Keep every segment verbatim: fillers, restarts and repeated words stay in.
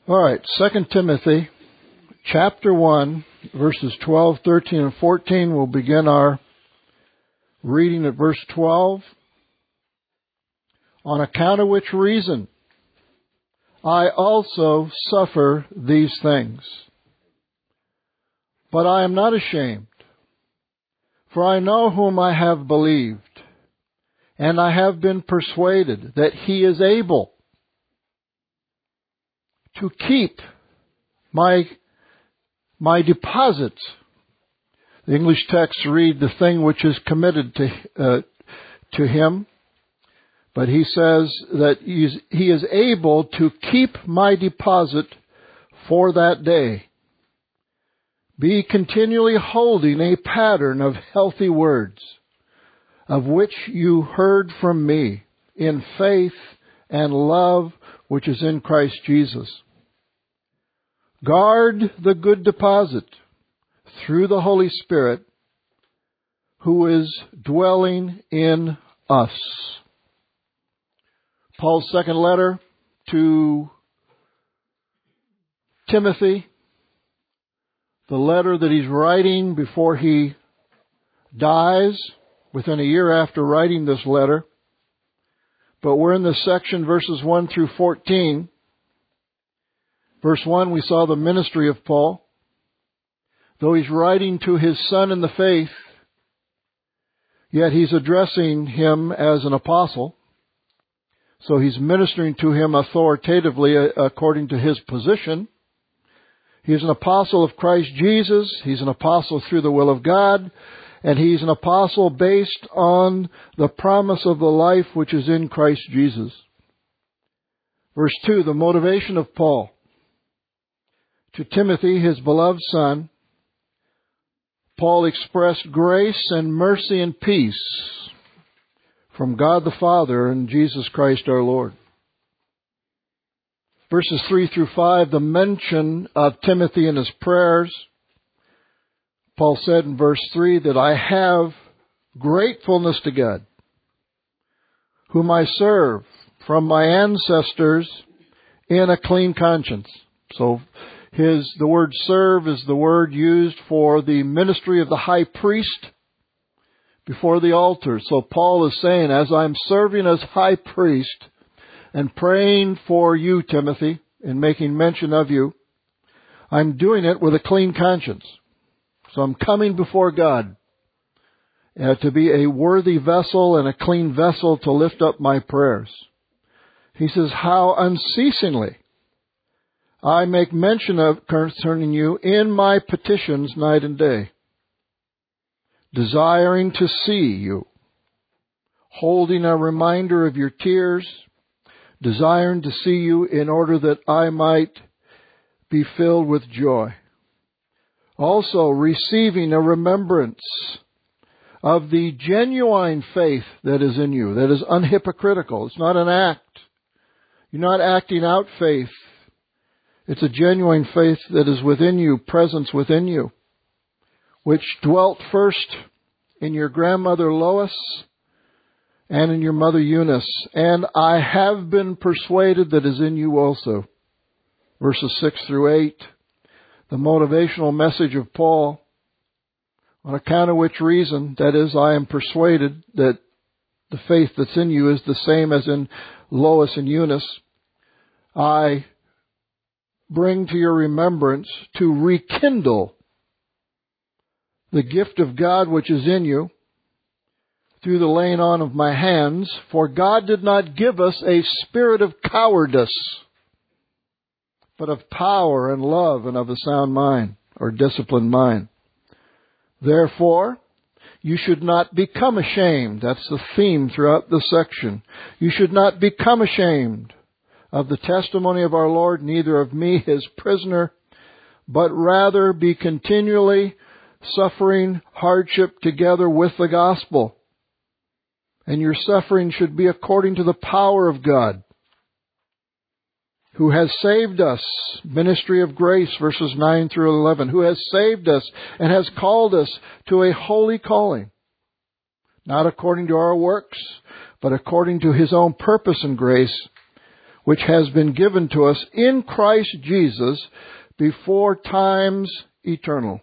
All right, Second Timothy chapter one, verses twelve, thirteen, and fourteen. We'll begin our reading at verse twelve. On account of which reason I also suffer these things. But I am not ashamed, for I know whom I have believed, and I have been persuaded that he is able to keep my my deposits. The English texts read the thing which is committed to uh, to him, but he says that he is, he is able to keep my deposit for that day. Be continually holding a pattern of healthy words, of which you heard from me, in faith and love which is in Christ Jesus. Guard the good deposit through the Holy Spirit who is dwelling in us. Paul's second letter to Timothy, the letter that he's writing before he dies, within a year after writing this letter. But we're in this section, verses one through fourteen. Verse one, we saw the ministry of Paul. Though he's writing to his son in the faith, yet he's addressing him as an apostle. So he's ministering to him authoritatively according to his position. He's an apostle of Christ Jesus. He's an apostle through the will of God. And he's an apostle based on the promise of the life which is in Christ Jesus. Verse two, the motivation of Paul. To Timothy, his beloved son, Paul expressed grace and mercy and peace from God the Father and Jesus Christ our Lord. Verses three through five, the mention of Timothy in his prayers. Paul said in verse three that I have gratefulness to God, whom I serve from my ancestors in a clean conscience. So his the word serve is the word used for the ministry of the high priest before the altar. So Paul is saying, as I'm serving as high priest and praying for you, Timothy, and making mention of you, I'm doing it with a clean conscience. So I'm coming before God uh, to be a worthy vessel and a clean vessel to lift up my prayers. He says, how unceasingly I make mention of concerning you in my petitions night and day, desiring to see you, holding a reminder of your tears, desiring to see you in order that I might be filled with joy. Also receiving a remembrance of the genuine faith that is in you, that is unhypocritical. It's not an act. You're not acting out faith. It's a genuine faith that is within you, presence within you, which dwelt first in your grandmother Lois and in your mother Eunice. And I have been persuaded that is in you also. Verses six through eight, the motivational message of Paul, on account of which reason, that is, I am persuaded that the faith that's in you is the same as in Lois and Eunice. I bring to your remembrance to rekindle the gift of God which is in you through the laying on of my hands. For God did not give us a spirit of cowardice, but of power and love and of a sound mind, or disciplined mind. Therefore, you should not become ashamed. That's the theme throughout the section. You should not become ashamed of the testimony of our Lord, neither of me, his prisoner, but rather be continually suffering hardship together with the gospel. And your suffering should be according to the power of God, who has saved us, ministry of grace, verses nine through eleven, who has saved us and has called us to a holy calling, not according to our works, but according to his own purpose and grace, which has been given to us in Christ Jesus before times eternal,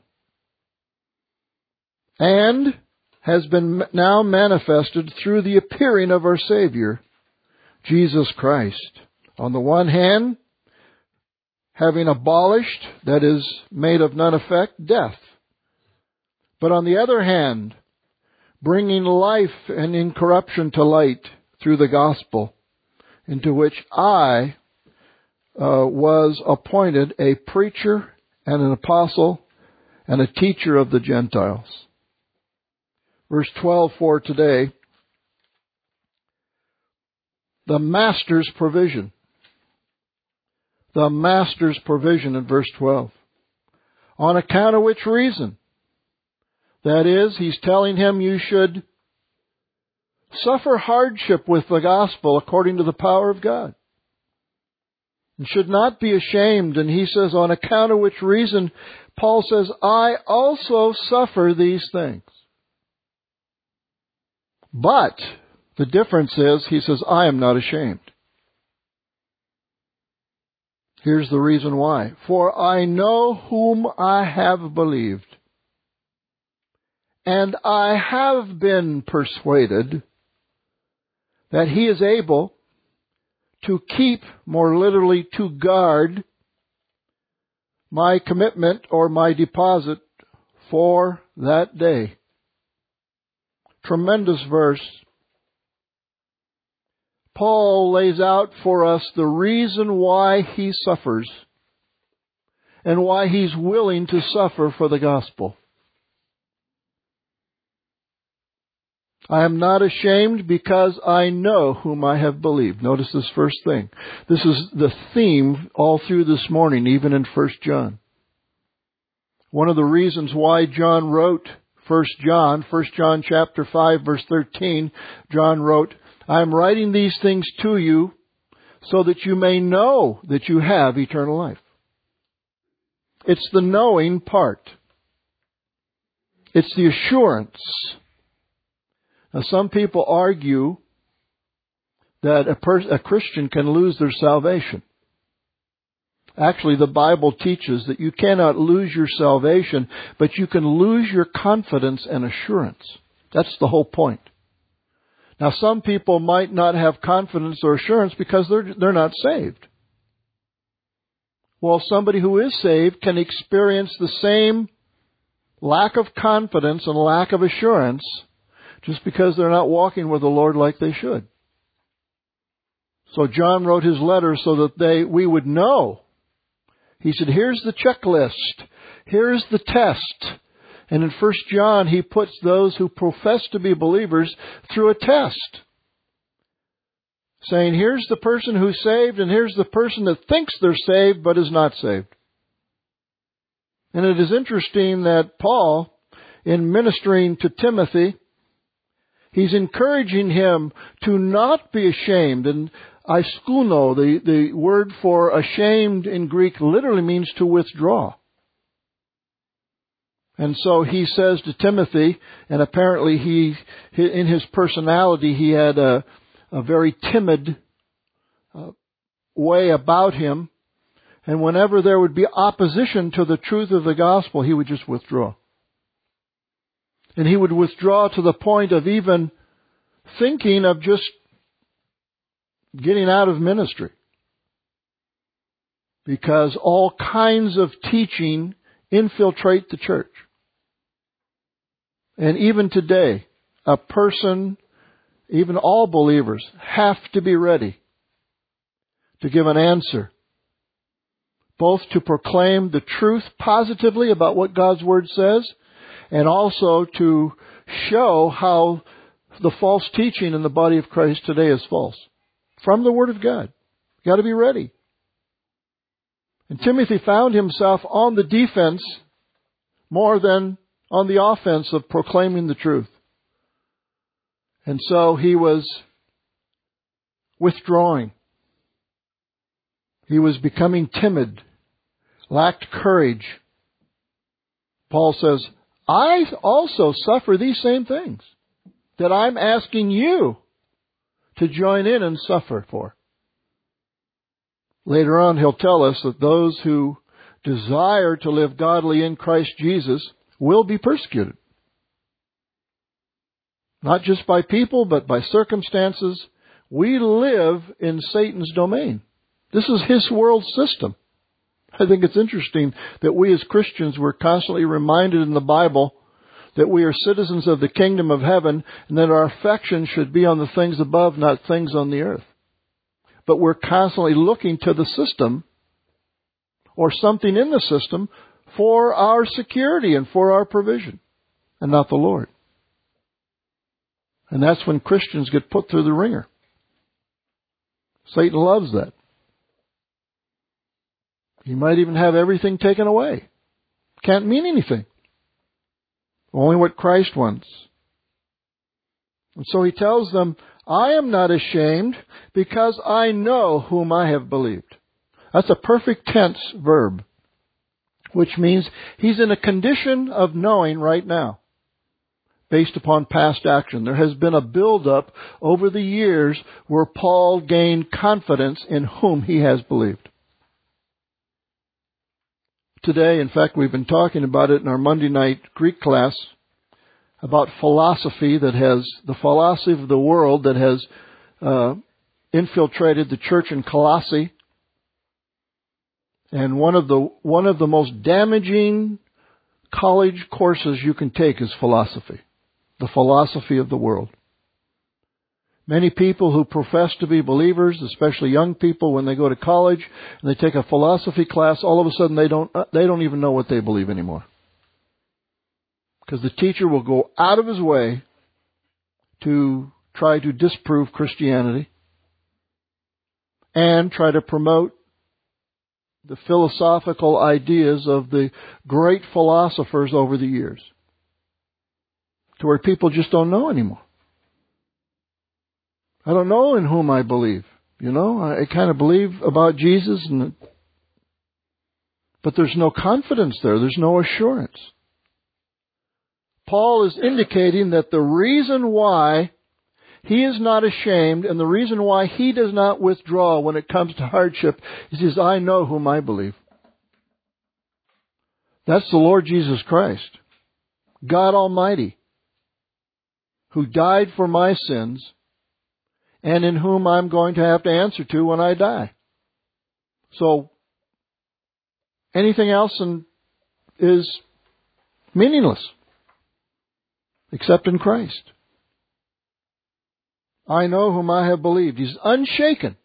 and has been now manifested through the appearing of our Savior, Jesus Christ. On the one hand, having abolished, that is, made of none effect, death. But on the other hand, bringing life and incorruption to light through the gospel, into which I uh, was appointed a preacher and an apostle and a teacher of the Gentiles. Verse twelve for today, the Master's provision. The Master's provision in verse twelve. On account of which reason? That is, he's telling him you should suffer hardship with the gospel according to the power of God. And should not be ashamed. And he says, on account of which reason, Paul says, I also suffer these things. But the difference is, he says, I am not ashamed. Here's the reason why. For I know whom I have believed, and I have been persuaded that he is able to keep, more literally, to guard my commitment or my deposit for that day. Tremendous verse. Paul lays out for us the reason why he suffers and why he's willing to suffer for the gospel. I am not ashamed because I know whom I have believed. Notice this first thing. This is the theme all through this morning, even in First John. One of the reasons why John wrote First John, First John chapter five, verse thirteen, John wrote, I am writing these things to you so that you may know that you have eternal life. It's the knowing part. It's the assurance. Now, some people argue that a, pers- a Christian can lose their salvation. Actually, the Bible teaches that you cannot lose your salvation, but you can lose your confidence and assurance. That's the whole point. Now, some people might not have confidence or assurance because they're, they're not saved. Well, somebody who is saved can experience the same lack of confidence and lack of assurance just because they're not walking with the Lord like they should. So John wrote his letter so that they we would know. He said, here's the checklist. Here's the test. And in First John, he puts those who profess to be believers through a test. Saying, here's the person who's saved, and here's the person that thinks they're saved but is not saved. And it is interesting that Paul, in ministering to Timothy, he's encouraging him to not be ashamed. And aiskuno, the, the word for ashamed in Greek, literally means to withdraw. And so he says to Timothy, and apparently he, in his personality, he had a, a very timid uh, way about him. And whenever there would be opposition to the truth of the gospel, he would just withdraw. And he would withdraw to the point of even thinking of just getting out of ministry. Because all kinds of teaching infiltrate the church. And even today, a person, even all believers, have to be ready to give an answer. Both to proclaim the truth positively about what God's Word says, and also to show how the false teaching in the body of Christ today is false. From the Word of God. You've got to be ready. And Timothy found himself on the defense more than on the offense of proclaiming the truth. And so he was withdrawing. He was becoming timid, lacked courage. Paul says, I also suffer these same things that I'm asking you to join in and suffer for. Later on, he'll tell us that those who desire to live godly in Christ Jesus will be persecuted. Not just by people, but by circumstances. We live in Satan's domain. This is his world system. I think it's interesting that we as Christians were constantly reminded in the Bible that we are citizens of the kingdom of heaven and that our affection should be on the things above, not things on the earth. But we're constantly looking to the system or something in the system for our security and for our provision, and not the Lord. And that's when Christians get put through the ringer. Satan loves that. He might even have everything taken away. Can't mean anything. Only what Christ wants. And so he tells them, I am not ashamed because I know whom I have believed. That's a perfect tense verb, which means he's in a condition of knowing right now, based upon past action. There has been a build-up over the years where Paul gained confidence in whom he has believed. Today, in fact, we've been talking about it in our Monday night Greek class, about philosophy that has, the philosophy of the world that has uh, infiltrated the church in Colossae. And one of the one of the most damaging college courses you can take is philosophy, the philosophy of the world. Many people who profess to be believers, especially young people, when they go to college and they take a philosophy class, all of a sudden they don't they don't even know what they believe anymore. Because the teacher will go out of his way to try to disprove Christianity and try to promote the philosophical ideas of the great philosophers over the years, to where people just don't know anymore. I don't know in whom I believe. You know, I kind of believe about Jesus, and but there's no confidence there. There's no assurance. Paul is indicating that the reason why he is not ashamed and the reason why he does not withdraw when it comes to hardship is he says, I know whom I believe. That's the Lord Jesus Christ, God Almighty, who died for my sins and in whom I'm going to have to answer to when I die. So anything else is meaningless except in Christ. I know whom I have believed. He's unshaken.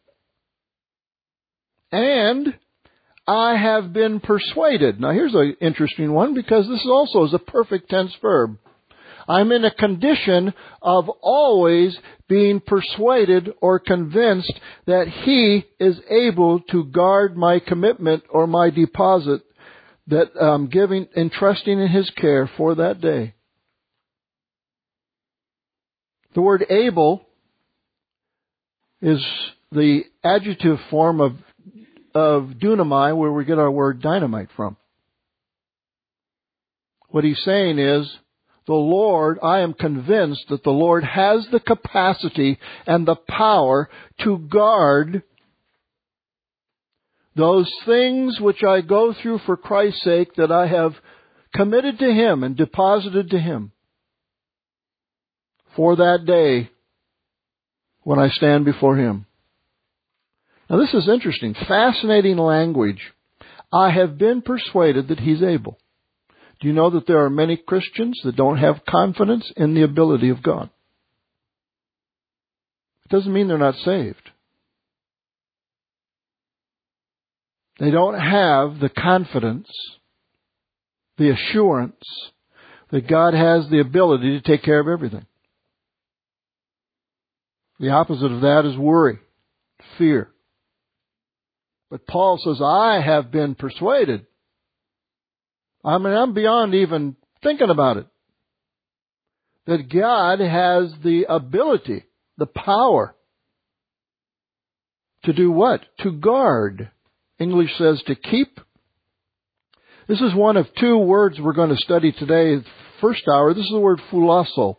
And I have been persuaded. Now here's an interesting one, because this also is a perfect tense verb. I'm in a condition of always being persuaded or convinced that He is able to guard my commitment or my deposit that I'm giving, entrusting in His care for that day. The word able is the adjective form of, of dunamai, where we get our word dynamite from. What he's saying is, the Lord, I am convinced that the Lord has the capacity and the power to guard those things which I go through for Christ's sake that I have committed to Him and deposited to Him for that day when I stand before Him. Now this is interesting, fascinating language. I have been persuaded that He's able. Do you know that there are many Christians that don't have confidence in the ability of God? It doesn't mean they're not saved. They don't have the confidence, the assurance that God has the ability to take care of everything. The opposite of that is worry, fear. But Paul says, I have been persuaded. I mean, I'm beyond even thinking about it. That God has the ability, the power to do what? To guard. English says to keep. This is one of two words we're going to study today. First hour, this is the word phulasso.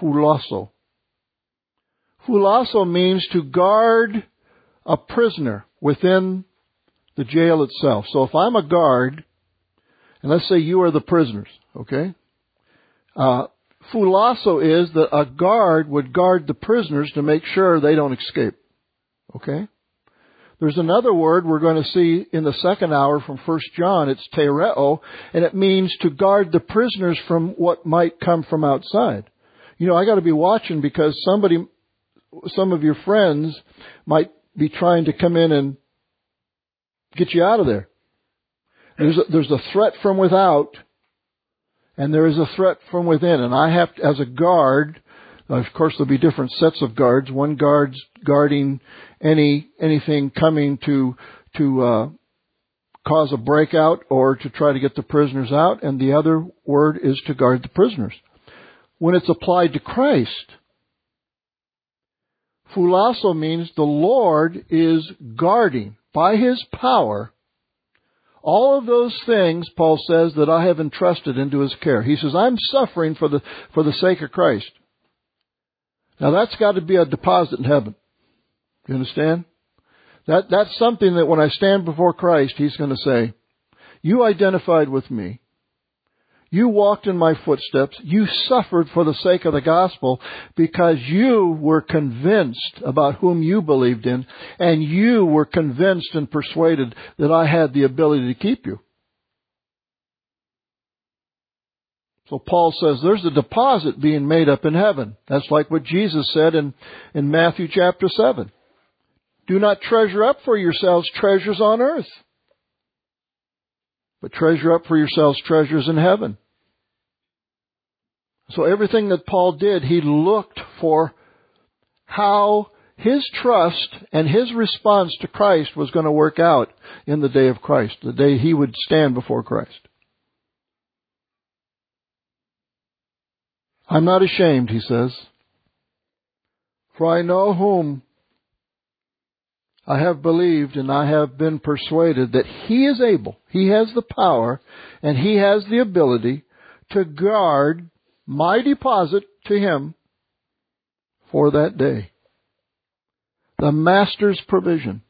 Phulasso. Phulasso means to guard a prisoner within the jail itself. So if I'm a guard, and let's say you are the prisoners, okay? Uh, phulasso is that a guard would guard the prisoners to make sure they don't escape, okay? There's another word we're going to see in the second hour from First John. It's tereo, and it means to guard the prisoners from what might come from outside. You know, I got to be watching because somebody, some of your friends might be trying to come in and get you out of there. There's a, there's a threat from without, and there is a threat from within. And I have to, as a guard, of course, there'll be different sets of guards. One guard's guarding any anything coming to to uh, cause a breakout or to try to get the prisoners out, and the other word is to guard the prisoners. When it's applied to Christ, phulasso means the Lord is guarding by His power all of those things, Paul says, that I have entrusted into His care. He says, I'm suffering for the for the sake of Christ. Now that's got to be a deposit in heaven. You understand? That that's something that when I stand before Christ, He's going to say, you identified with me. You walked in my footsteps. You suffered for the sake of the gospel because you were convinced about whom you believed in, and you were convinced and persuaded that I had the ability to keep you. So Paul says there's a deposit being made up in heaven. That's like what Jesus said in, in Matthew chapter seven. Do not treasure up for yourselves treasures on earth, but treasure up for yourselves treasures in heaven. So everything that Paul did, he looked for how his trust and his response to Christ was going to work out in the day of Christ, the day he would stand before Christ. I'm not ashamed, he says, for I know whom I have believed, and I have been persuaded that He is able, He has the power, and He has the ability to guard my deposit to Him for that day. The Master's provision.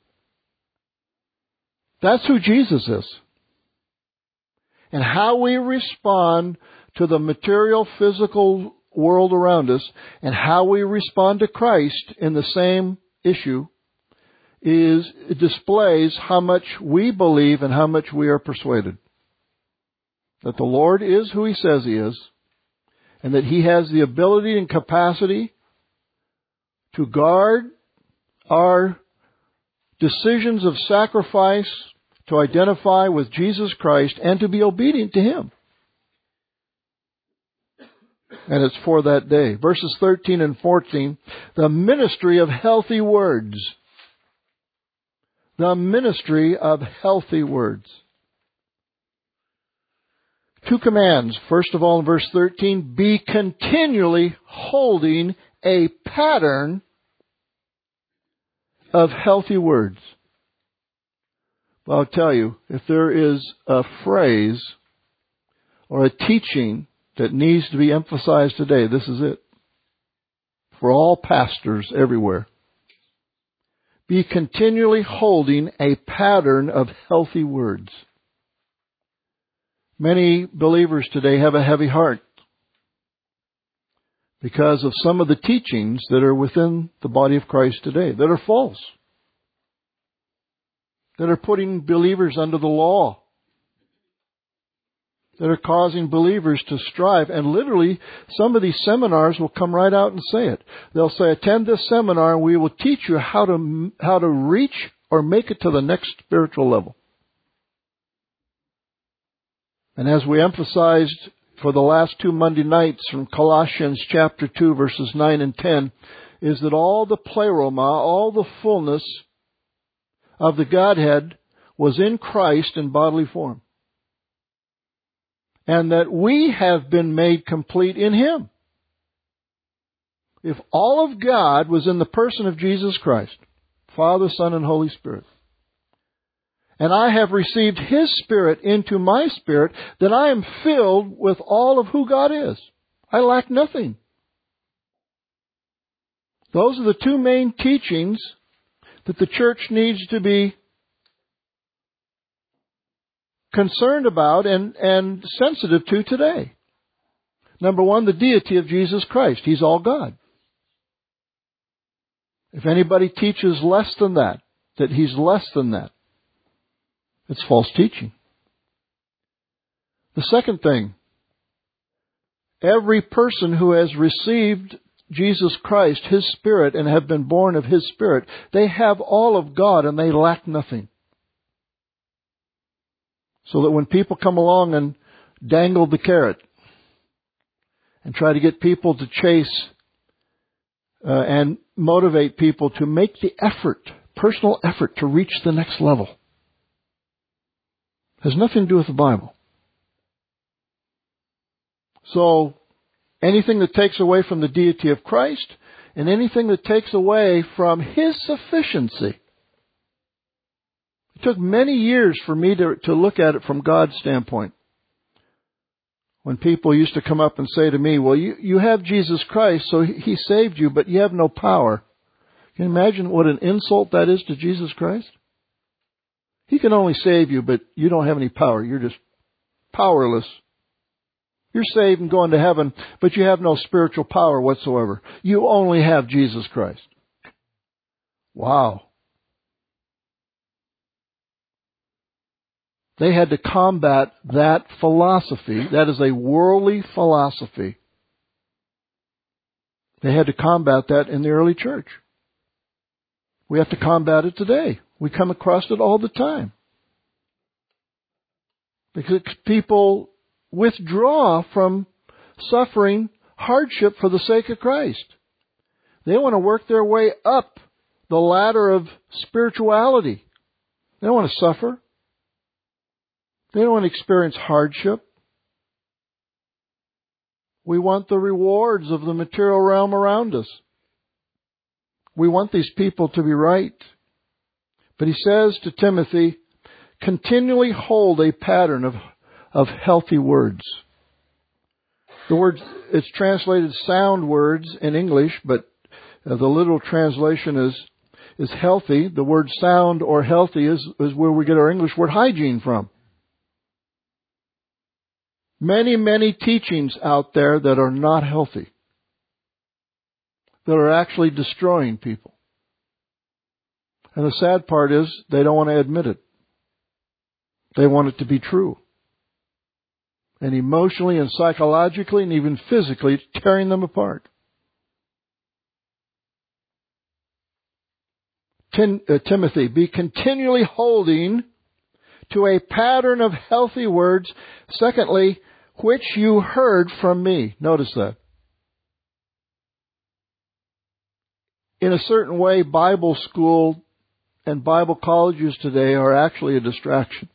That's who Jesus is. And how we respond to the material, physical world around us, and how we respond to Christ in the same issue, is it displays how much we believe and how much we are persuaded that the Lord is who He says He is, and that He has the ability and capacity to guard our decisions of sacrifice, to identify with Jesus Christ, and to be obedient to Him. And it's for that day. Verses thirteen and fourteen, the ministry of healthy words. The ministry of healthy words. Two commands. First of all, in verse thirteen, be continually holding a pattern of healthy words. Well, I'll tell you, if there is a phrase or a teaching that needs to be emphasized today, this is it. For all pastors everywhere. Be continually holding a pattern of healthy words. Many believers today have a heavy heart because of some of the teachings that are within the body of Christ today that are false, that are putting believers under the law, that are causing believers to strive. And literally, some of these seminars will come right out and say it. They'll say, attend this seminar and we will teach you how to how to reach or make it to the next spiritual level. And as we emphasized for the last two Monday nights from Colossians chapter two, verses nine and ten, is that all the pleroma, all the fullness of the Godhead was in Christ in bodily form. And that we have been made complete in Him. If all of God was in the person of Jesus Christ, Father, Son, and Holy Spirit, and I have received His Spirit into my spirit, then I am filled with all of who God is. I lack nothing. Those are the two main teachings that the church needs to be concerned about and, and sensitive to today. Number one, the deity of Jesus Christ. He's all God. If anybody teaches less than that, that He's less than that, it's false teaching. The second thing, every person who has received Jesus Christ, His Spirit, and have been born of His Spirit, they have all of God and they lack nothing. So that when people come along and dangle the carrot and try to get people to chase uh, and motivate people to make the effort, personal effort to reach the next level, has nothing to do with the Bible. So, anything that takes away from the deity of Christ and anything that takes away from His sufficiency. It took many years for me to, to look at it from God's standpoint. When people used to come up and say to me, well, you, you have Jesus Christ, so he, he saved you, but you have no power. Can you imagine what an insult that is to Jesus Christ? He can only save you, but you don't have any power. You're just powerless. You're saved and going to heaven, but you have no spiritual power whatsoever. You only have Jesus Christ. Wow. They had to combat that philosophy. That is a worldly philosophy. They had to combat that in the early church. We have to combat it today. We come across it all the time. Because people withdraw from suffering hardship for the sake of Christ. They want to work their way up the ladder of spirituality. They don't want to suffer. They don't want to experience hardship. We want the rewards of the material realm around us. We want these people to be right. But he says to Timothy, continually hold a pattern of, of healthy words. The word, it's translated sound words in English, but the literal translation is, is healthy. The word sound or healthy is, is where we get our English word hygiene from. Many, many teachings out there that are not healthy, that are actually destroying people. And the sad part is they don't want to admit it. They want it to be true. And emotionally and psychologically and even physically it's tearing them apart. Tim, uh, Timothy, be continually holding to a pattern of healthy words. Secondly, which you heard from me. Notice that. In a certain way, Bible school and Bible colleges today are actually a distraction.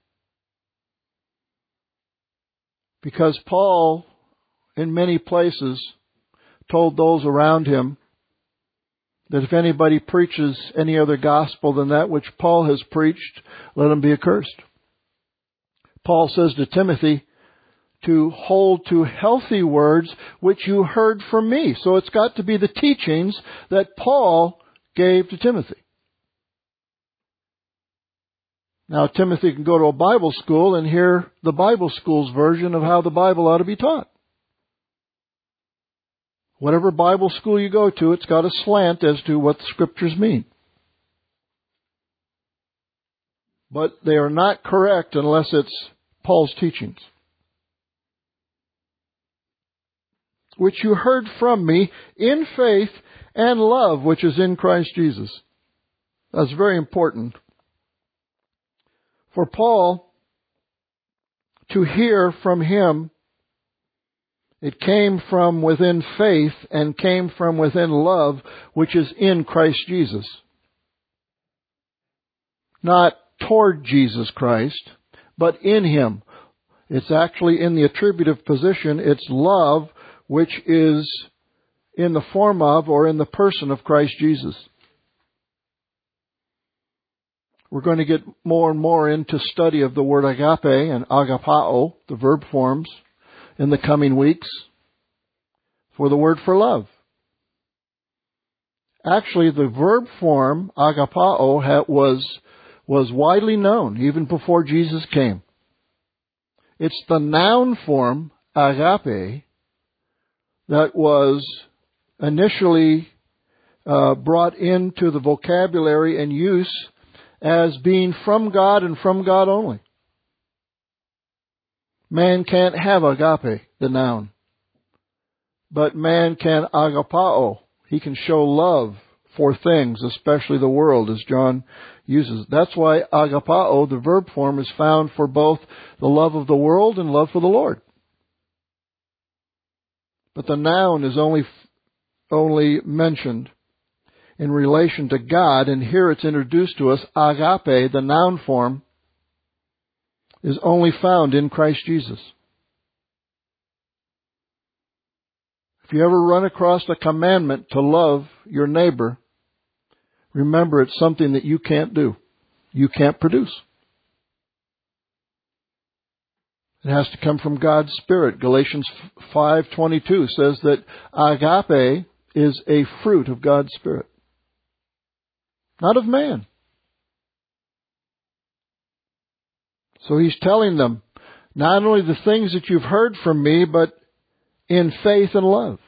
Because Paul, in many places, told those around him that if anybody preaches any other gospel than that which Paul has preached, let him be accursed. Paul says to Timothy to hold to healthy words which you heard from me. So it's got to be the teachings that Paul gave to Timothy. Now, Timothy can go to a Bible school and hear the Bible school's version of how the Bible ought to be taught. Whatever Bible school you go to, it's got a slant as to what the Scriptures mean. But they are not correct unless it's Paul's teachings. Which you heard from me in faith and love, which is in Christ Jesus. That's very important. For Paul to hear from him, it came from within faith and came from within love, which is in Christ Jesus. Not toward Jesus Christ, but in Him. It's actually in the attributive position. It's love, which is in the form of or in the person of Christ Jesus. We're going to get more and more into study of the word agape and agapao, the verb forms, in the coming weeks for the word for love. Actually, the verb form agapao was, was widely known even before Jesus came. It's the noun form, agape, that was initially uh, brought into the vocabulary and use as being from God and from God only. Man can't have agape, the noun. But man can agapao. He can show love for things, especially the world, as John uses. That's why agapao, the verb form, is found for both the love of the world and love for the Lord. But the noun is only only mentioned in relation to God, and here it's introduced to us. Agape, the noun form, is only found in Christ Jesus. If you ever run across a commandment to love your neighbor, remember it's something that you can't do. You can't produce. It has to come from God's Spirit. Galatians five twenty-two says that agape is a fruit of God's Spirit, not of man. So he's telling them, not only the things that you've heard from me, but in faith and love.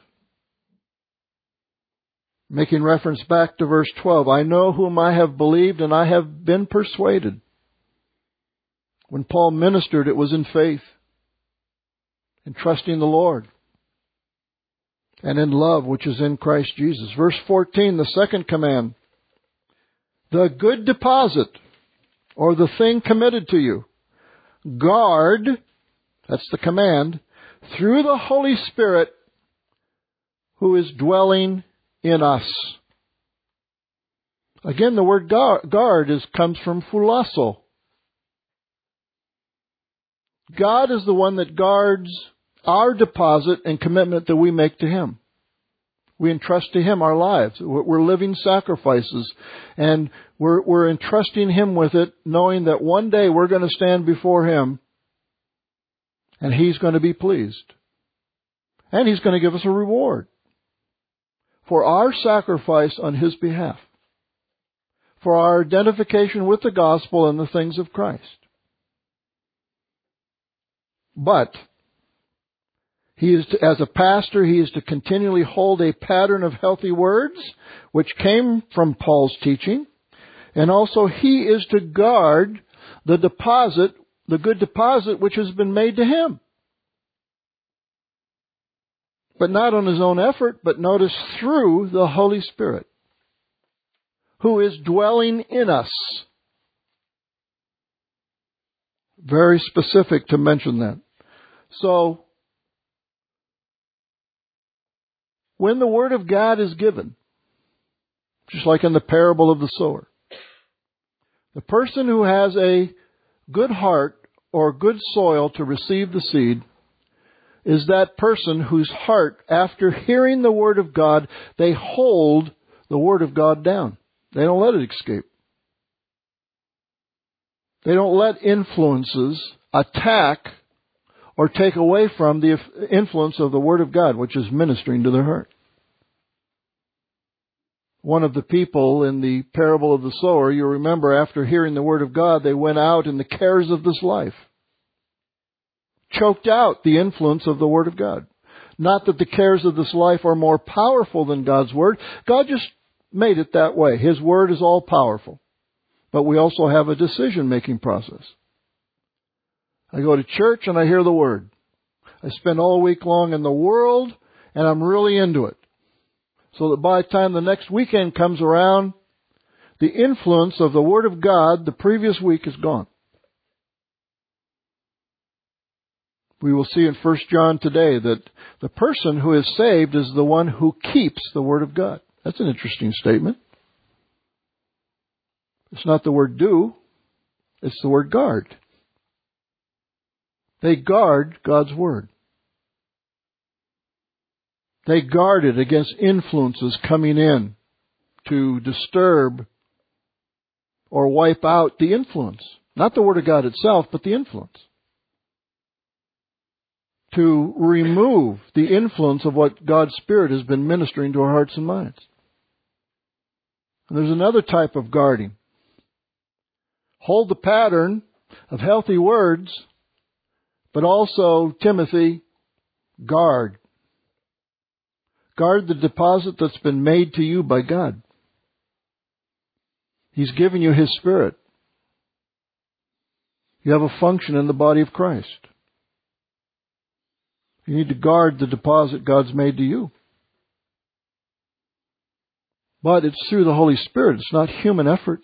Making reference back to verse twelve, I know whom I have believed and I have been persuaded. When Paul ministered, it was in faith, in trusting the Lord, and in love, which is in Christ Jesus. Verse fourteen, the second command, the good deposit, or the thing committed to you, guard, that's the command, through the Holy Spirit who is dwelling in us. Again, the word guard is comes from phulasso. God is the one that guards our deposit and commitment that we make to Him. We entrust to Him our lives. We're living sacrifices, and we're, we're entrusting Him with it, knowing that one day we're going to stand before Him, and He's going to be pleased. And He's going to give us a reward for our sacrifice on His behalf, for our identification with the gospel and the things of Christ. But he is to, as a pastor, he is to continually hold a pattern of healthy words, which came from Paul's teaching. And also he is to guard the deposit, the good deposit which has been made to him. But not on his own effort, but notice through the Holy Spirit, who is dwelling in us. Very specific to mention that. So, when the Word of God is given, just like in the parable of the sower, the person who has a good heart or good soil to receive the seed is that person whose heart, after hearing the Word of God, they hold the Word of God down. They don't let it escape. They don't let influences attack or take away from the influence of the Word of God, which is ministering to their heart. One of the people in the parable of the sower, you remember, after hearing the Word of God, they went out in the cares of this life. Choked out the influence of the Word of God. Not that the cares of this life are more powerful than God's Word. God just made it that way. His Word is all powerful. But we also have a decision-making process. I go to church and I hear the Word. I spend all week long in the world and I'm really into it. So that by the time the next weekend comes around, the influence of the Word of God the previous week is gone. We will see in First John today that the person who is saved is the one who keeps the Word of God. That's an interesting statement. It's not the word do, it's the word guard. They guard God's Word. They guard it against influences coming in to disturb or wipe out the influence. Not the Word of God itself, but the influence. To remove the influence of what God's Spirit has been ministering to our hearts and minds. And there's another type of guarding. Hold the pattern of healthy words, But also, Timothy, guard. Guard the deposit that's been made to you by God. He's given you His Spirit. You have a function in the body of Christ. You need to guard the deposit God's made to you. But it's through the Holy Spirit. It's not human effort.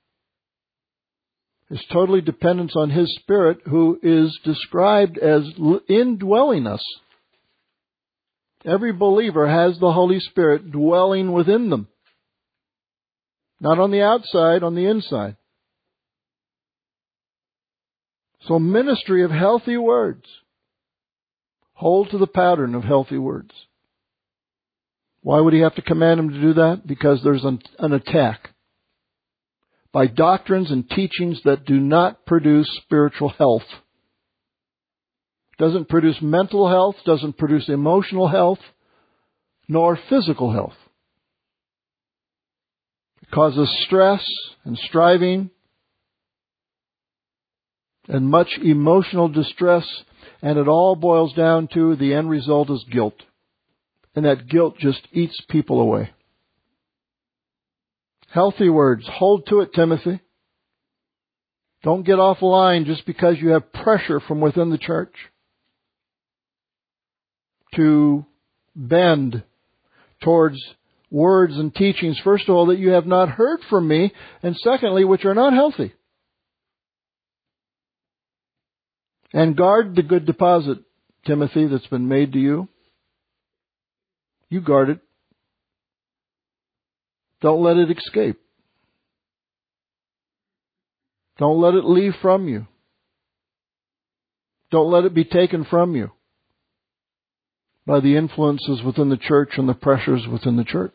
It's totally dependence on His Spirit, who is described as indwelling us. Every believer has the Holy Spirit dwelling within them. Not on the outside, on the inside. So ministry of healthy words. Hold to the pattern of healthy words. Why would He have to command him to do that? Because there's an, an attack by doctrines and teachings that do not produce spiritual health. Doesn't produce mental health, doesn't produce emotional health, nor physical health. It causes stress and striving and much emotional distress, and it all boils down to the end result is guilt. And that guilt just eats people away. Healthy words. Hold to it, Timothy. Don't get off line just because you have pressure from within the church to bend towards words and teachings, first of all, that you have not heard from me, and secondly, which are not healthy. And guard the good deposit, Timothy, that's been made to you. You guard it. Don't let it escape. Don't let it leave from you. Don't let it be taken from you by the influences within the church and the pressures within the church.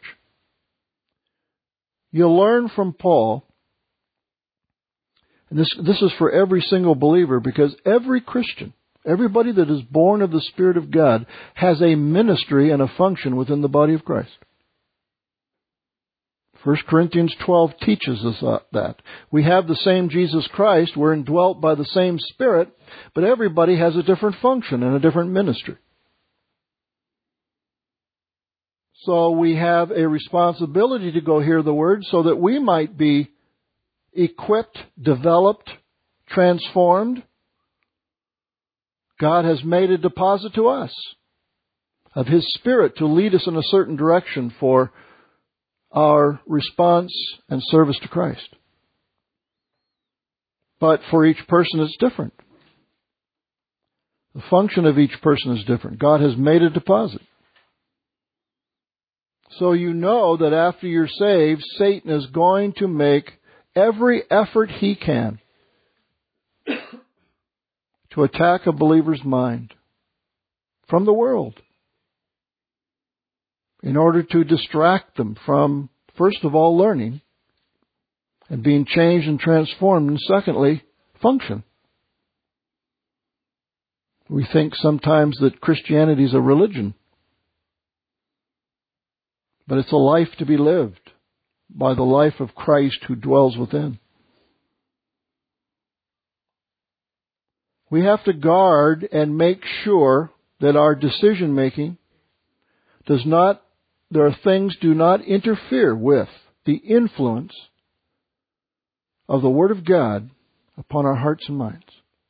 You'll learn from Paul, and this, this is for every single believer, because every Christian, everybody that is born of the Spirit of God, has a ministry and a function within the body of Christ. First Corinthians twelve teaches us that. We have the same Jesus Christ, we're indwelt by the same Spirit, but everybody has a different function and a different ministry. So we have a responsibility to go hear the Word so that we might be equipped, developed, transformed. God has made a deposit to us of His Spirit to lead us in a certain direction for our response and service to Christ. But for each person it's different. The function of each person is different. God has made a deposit. So you know that after you're saved, Satan is going to make every effort he can to attack a believer's mind from the world in order to distract them from, first of all, learning and being changed and transformed, and secondly, function. We think sometimes that Christianity is a religion, but it's a life to be lived by the life of Christ who dwells within. We have to guard and make sure that our decision making does not, there are things do not interfere with the influence of the Word of God upon our hearts and minds.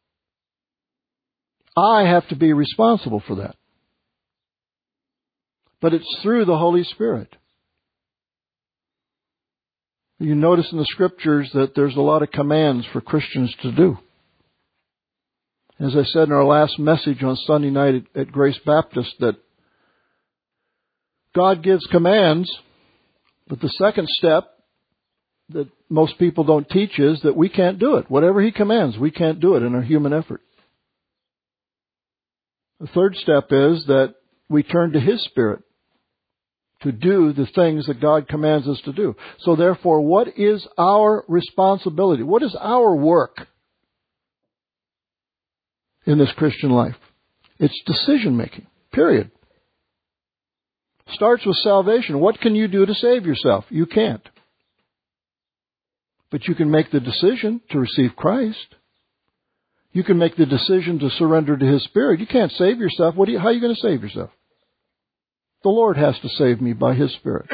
I have to be responsible for that. But it's through the Holy Spirit. You notice in the Scriptures that there's a lot of commands for Christians to do. As I said in our last message on Sunday night at, at Grace Baptist, that God gives commands, but the second step that most people don't teach is that we can't do it. Whatever He commands, we can't do it in our human effort. The third step is that we turn to His Spirit to do the things that God commands us to do. So therefore, what is our responsibility? What is our work in this Christian life? It's decision making, period. Starts with salvation. What can you do to save yourself? You can't. But you can make the decision to receive Christ. You can make the decision to surrender to His Spirit. You can't save yourself. What do you, how are you going to save yourself? The Lord has to save me by His Spirit.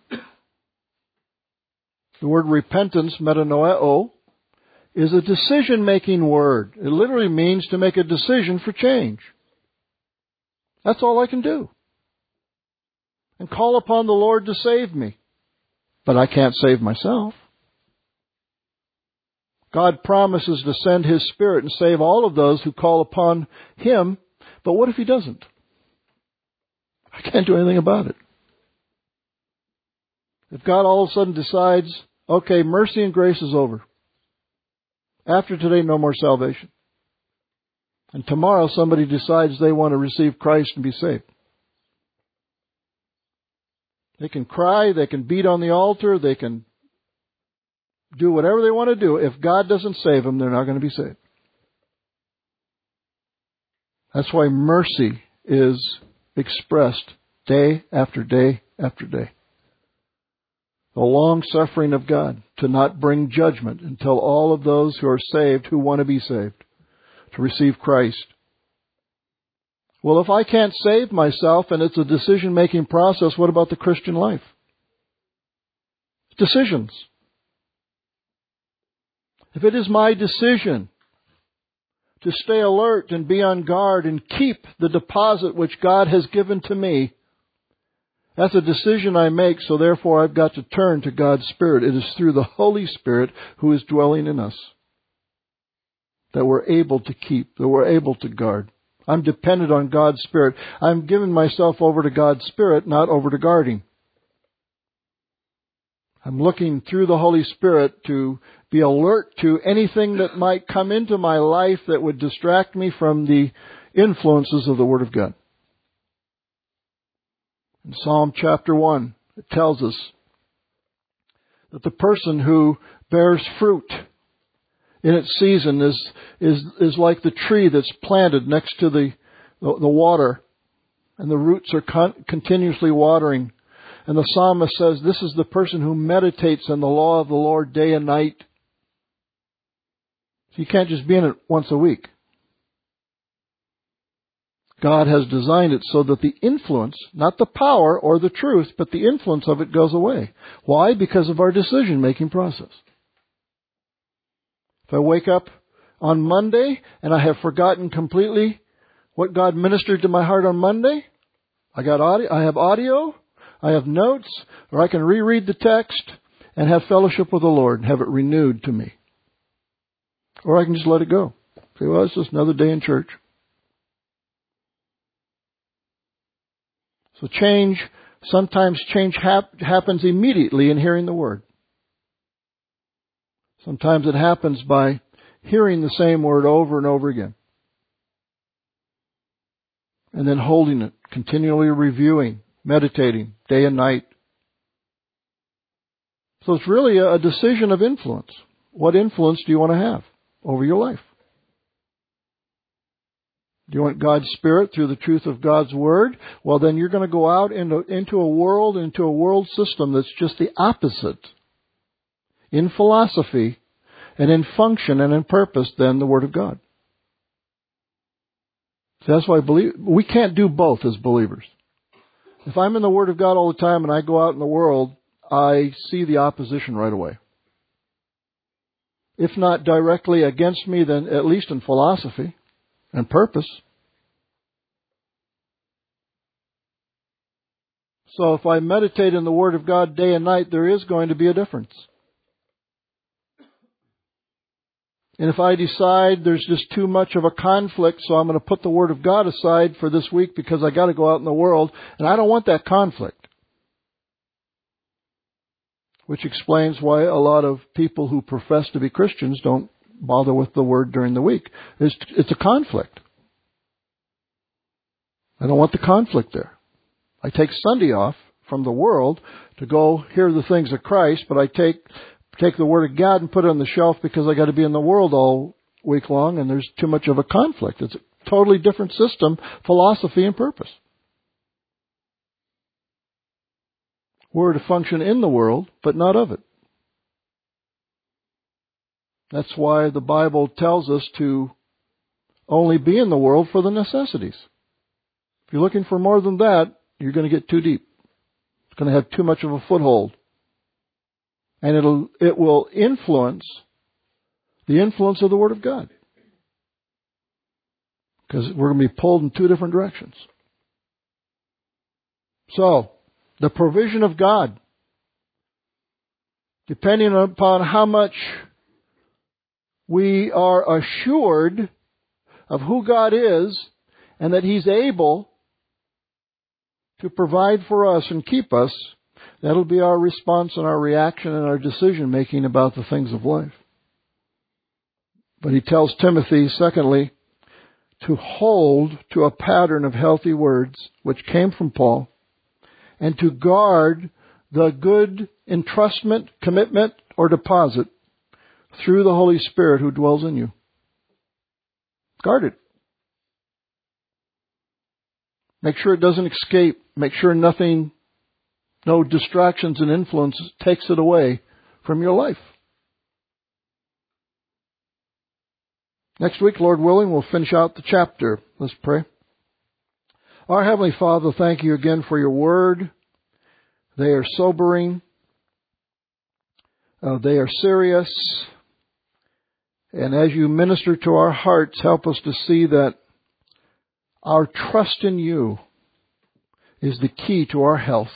The word repentance, metanoeo, is a decision-making word. It literally means to make a decision for change. That's all I can do. And call upon the Lord to save me. But I can't save myself. God promises to send His Spirit and save all of those who call upon Him. But what if He doesn't? I can't do anything about it. If God all of a sudden decides, okay, mercy and grace is over. After today, no more salvation. And tomorrow somebody decides they want to receive Christ and be saved. They can cry, they can beat on the altar, they can do whatever they want to do. If God doesn't save them, they're not going to be saved. That's why mercy is expressed day after day after day. The long suffering of God to not bring judgment until all of those who are saved, who want to be saved, to receive Christ. Well, if I can't save myself and it's a decision-making process, what about the Christian life? Decisions. If it is my decision to stay alert and be on guard and keep the deposit which God has given to me, that's a decision I make, so therefore I've got to turn to God's Spirit. It is through the Holy Spirit who is dwelling in us that we're able to keep, that we're able to guard. I'm dependent on God's Spirit. I'm giving myself over to God's Spirit, not over to guarding. I'm looking through the Holy Spirit to be alert to anything that might come into my life that would distract me from the influences of the Word of God. In Psalm chapter one, it tells us that the person who bears fruit in its season is is is like the tree that's planted next to the the, the water, and the roots are con- continuously watering. And the psalmist says, this is the person who meditates on the law of the Lord day and night. So you can't just be in it once a week. God has designed it so that the influence, not the power or the truth, but the influence of it goes away. Why? Because of our decision-making process. If I wake up on Monday and I have forgotten completely what God ministered to my heart on Monday, I got audio, I have audio, I have notes, or I can reread the text and have fellowship with the Lord and have it renewed to me. Or I can just let it go. Say, well, it's just another day in church. So change, sometimes change hap- happens immediately in hearing the Word. Sometimes it happens by hearing the same word over and over again. And then holding it, continually reviewing, meditating, day and night. So it's really a decision of influence. What influence do you want to have over your life? Do you want God's Spirit through the truth of God's Word? Well, then you're going to go out into, into a world, into a world system that's just the opposite in philosophy and in function and in purpose than the Word of God. So that's why I believe we can't do both as believers. If I'm in the Word of God all the time and I go out in the world, I see the opposition right away. If not directly against me, then at least in philosophy and purpose. So if I meditate in the Word of God day and night, there is going to be a difference. And if I decide there's just too much of a conflict, so I'm going to put the Word of God aside for this week because I got to go out in the world, and I don't want that conflict. Which explains why a lot of people who profess to be Christians don't bother with the Word during the week. It's, it's a conflict. I don't want the conflict there. I take Sunday off from the world to go hear the things of Christ, but I take take the Word of God and put it on the shelf because I got to be in the world all week long, and there's too much of a conflict. It's a totally different system, philosophy, and purpose. We're to function in the world, but not of it. That's why the Bible tells us to only be in the world for the necessities. If you're looking for more than that, you're going to get too deep. It's going to have too much of a foothold. And it'll, it will influence the influence of the Word of God. Because we're going to be pulled in two different directions. So, the provision of God, depending upon how much we are assured of who God is and that He's able to provide for us and keep us, that'll be our response and our reaction and our decision making about the things of life. But he tells Timothy, secondly, to hold to a pattern of healthy words which came from Paul, and to guard the good entrustment, commitment, or deposit through the Holy Spirit who dwells in you. Guard it. Make sure it doesn't escape. Make sure nothing, no distractions and influence takes it away from your life. Next week, Lord willing, we'll finish out the chapter. Let's pray. Our Heavenly Father, thank you again for your word. They are sobering. Uh, they are serious. And as you minister to our hearts, help us to see that our trust in you is the key to our health.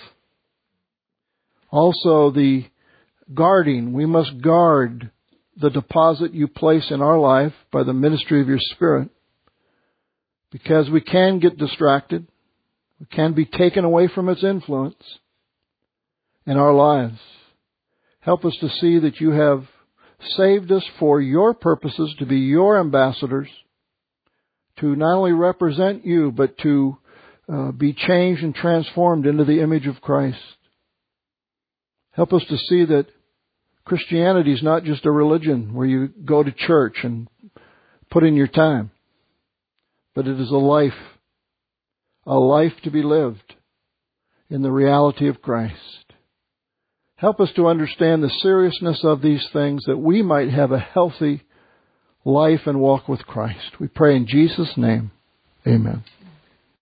Also, the guarding. We must guard the deposit you place in our life by the ministry of your Spirit. Because we can get distracted. We can be taken away from its influence in our lives. Help us to see that you have saved us for your purposes, to be your ambassadors, to not only represent you, but to uh, be changed and transformed into the image of Christ. Help us to see that Christianity is not just a religion where you go to church and put in your time, but it is a life, a life to be lived in the reality of Christ. Help us to understand the seriousness of these things that we might have a healthy life and walk with Christ. We pray in Jesus' name. Amen.